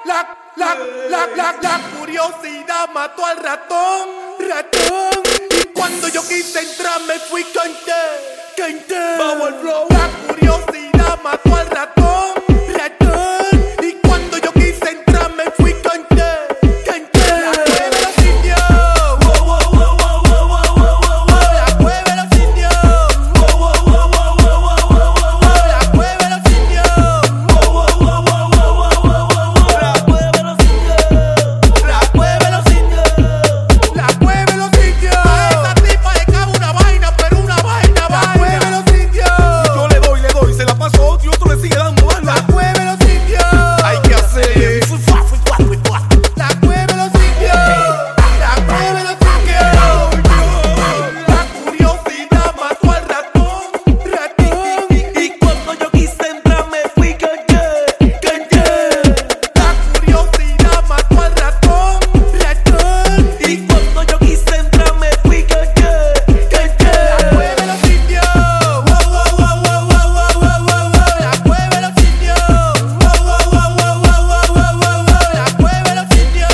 La curiosidad mató al ratón. Y cuando yo quise entrar me fui canté. Vamos al flow. La curiosidad mató al ratón. Y cuando yo quise entrar me fui canté. La cueva de los indios. La cueva de los indios. La cueva de los indios. La cueva de los indios. La cueva de los indios. A esta tipa le cabe una vaina, pero una vaina. La cueva de los indios. Yo le doy, se la paso y otro le sigue dando banda. La cueva de los indios. Hay que hacerle. La cueva de los indios. La cueva de los indios. La curiosidad mató al ratón. Y cuando yo quise entrar me fui canté. La curiosidad mató al ratón. Y cuando yo quise entrar me fui canté. La cueva de los indios. La cueva de los indios. La cueva de los indios.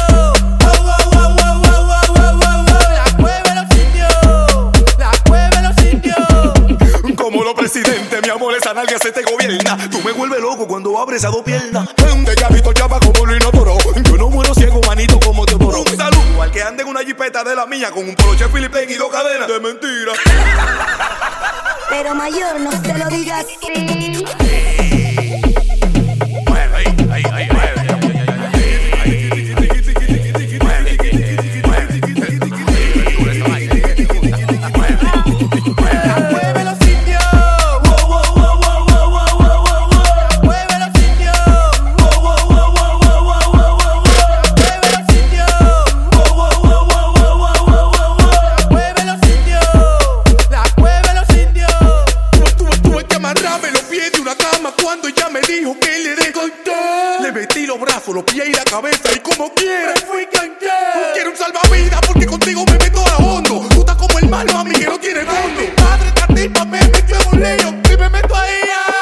La cueva de los indios. Como los presidentes, mi amor, esa nalga se te gobierna. Tú me vuelves loco cuando abres esas dos piernas. De llavito chapa como Luis Toro. Yo no muero ciego, manito, como Teodoro. Un saludo al que ande en una jipeta de la mía con un poloche Philippe y dos cadenas de mentira. Pero mayor, no se lo digas así. Cuando ella me dijo que le dé canté, le metí los brazos, los pies y la cabeza y como quiera me fui canté. Quiero un salvavidas porque contigo me meto a la hondo. Tú estás como el malo a mí que no tiene fondo. Padre, esta tipa me metió en un lío y me meto ahí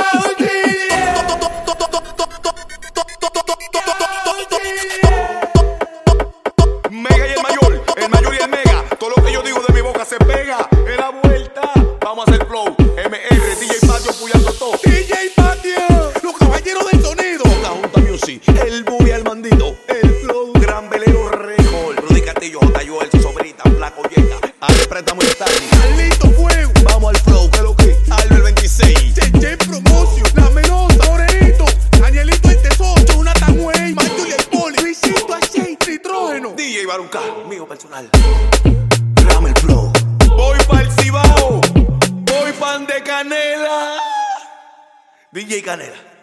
Mega y el mayor y el mega. Todo lo que yo digo de mi boca se pega. En la vuelta, vamos a hacer flow. MR, DJ Patio, apoyando todo. DJ Patio, los caballeros del sonido. La Junta Music, el Bubi al mandito, el Flow, Gran Velero Record, Rudy Castillo, J. Joel, Sobrita, Flaco Yeca, al préstamo y tal. Carlito Fuego, Vamos al Flow, que lo que, Albert 26. Cheche Promotion, La Melosa, Morenito, Danielito el Tesoro, Jonathan Way, Macho y el Poli, Luisito Aceite, Nitrógeno, DJ Barunca, mío personal. Ram el Flow. Voy pa'l Cibao, voy pan de canela. DJ Canela.